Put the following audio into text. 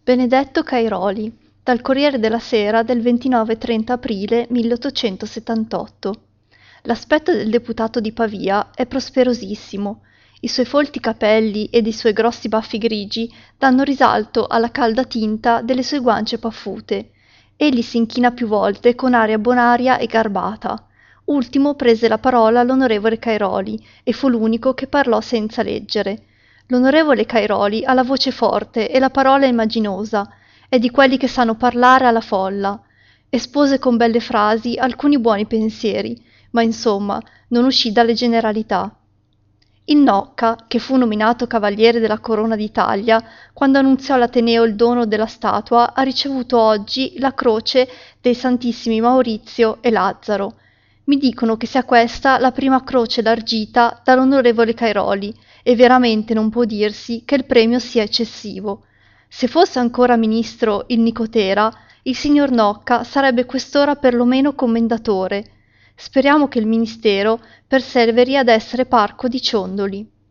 Benedetto Cairoli, dal Corriere della Sera del 29-30 aprile 1878. L'aspetto del deputato di Pavia è prosperosissimo. I suoi folti capelli ed i suoi grossi baffi grigi danno risalto alla calda tinta delle sue guance paffute. Egli si inchina più volte con aria bonaria e garbata. Ultimo prese la parola l'onorevole Cairoli e fu l'unico che parlò senza leggere. L'onorevole Cairoli ha la voce forte e la parola immaginosa, è di quelli che sanno parlare alla folla. Espose con belle frasi alcuni buoni pensieri, ma insomma non uscì dalle generalità. Il Nocca, che fu nominato Cavaliere della Corona d'Italia, quando annunziò all'Ateneo il dono della statua, ha ricevuto oggi la croce dei Santissimi Maurizio e Lazzaro. Mi dicono che sia questa la prima croce d'argita dall'onorevole Cairoli e veramente non può dirsi che il premio sia eccessivo. Se fosse ancora ministro il Nicotera, il signor Nocca sarebbe quest'ora perlomeno commendatore. Speriamo che il ministero perseveri ad essere parco di ciondoli.